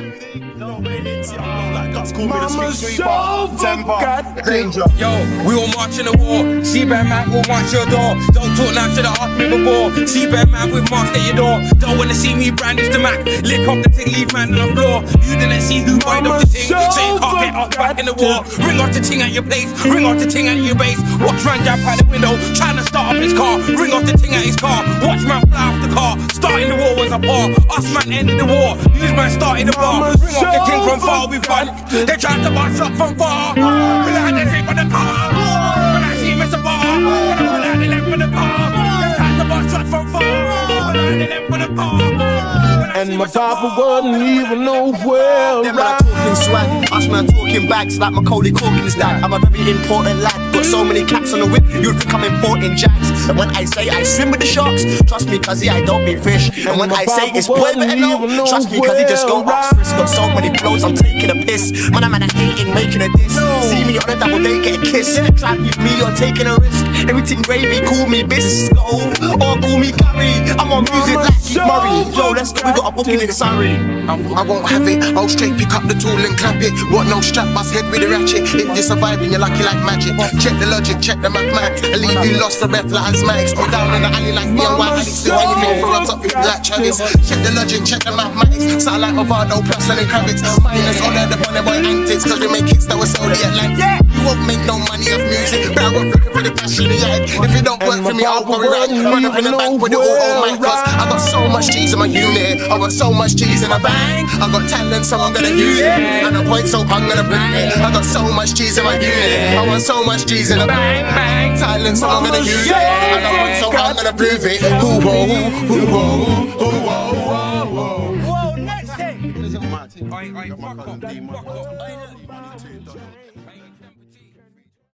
Mama so forgot danger. Yo, we all march in the war. C-Bad man will march your door. Don't talk now, should've asked me before. C-Bad man with marks at your door. Don't wanna see me brandish the Mac. Lick off the ting, leave man on the floor. You didn't see who wind up the ting, so you can't get up back in the war. Ring off the ting at your place, ring off the ting at your base. Watch man jump out the window, trying to start up his car. Ring off the ting at his car. Watch man fly off the car. Starting the war was a bar. Us man ended the war. Use man started the bar. Ring off the ting from far, we've won. They tried to bust up from far. When I had the ting on the car. When I see Mr. Bar. When I pull out the lamp on the car. They tried to bust up from far. When I had the lamp on the car. And my papa wasn't even nowhere. Them man talking swag, us man talking bags like Macaulay Culkin's dad. I'm a very important lad, got so many caps on the whip, you'd think I'm importing jacks. And when I say I swim with the sharks, trust me, cause I don't be fish. And when I say it's boy better know, trust me, cause he just go up frisk. Got so many clothes, I'm taking a piss. Man, I'm hating, making a diss. See me on a double date, get a kiss. Try with me, you're taking a risk. Everything gravy, call me Bisco, or call me Curry. I'm on music like Keith Murray. Yo, let's go, we got a booking in Surrey. I won't have it, I'll straight pick up the tool and clap it. What no strap, bust head with a ratchet. If you're surviving, you're lucky like magic. Check the logic, check the mathematics. I leave you lost for breath like asthmatics. Go down in the alley like me and White Alex. Do anything for a top like Travis. Check the logic, check the mathematics. Sound like Ovado plus Lenny Kravitz. Minus all of the funny boy antics, cause we make hits that were solely Atlantic. You won't make no money off music, but I won't looking for the passion in your head. If you don't work for me, I'll worry right. Run up in the bank with the all mic, cause I got so much G's in my unit. I got so much G's in a bang. I got talent, so I'm gonna use it. And a point, so I'm gonna bring it. I got so much G's in my unit. I want so much G's in a bang, bang. Talent, so I'm gonna use it. And a point, so I'm gonna prove it. Who Next thing. Fuck up.